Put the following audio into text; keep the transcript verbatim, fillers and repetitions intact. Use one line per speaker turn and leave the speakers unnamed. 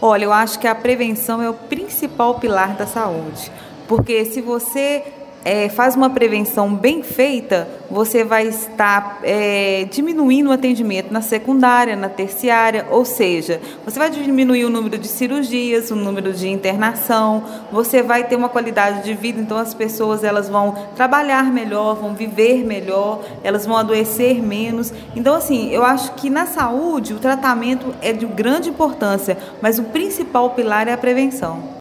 Olha, eu acho que a prevenção é o principal pilar da saúde, porque se você eh, faz uma prevenção bem feita, você vai estar eh, diminuindo o atendimento na secundária, na terciária, ou seja, você vai diminuir o número de cirurgias, o número de internação, você vai ter uma qualidade de vida, então as pessoas elas vão trabalhar melhor, vão viver melhor, elas vão adoecer menos. Então, assim, eu acho que na saúde o tratamento é de grande importância, mas o principal pilar é a prevenção.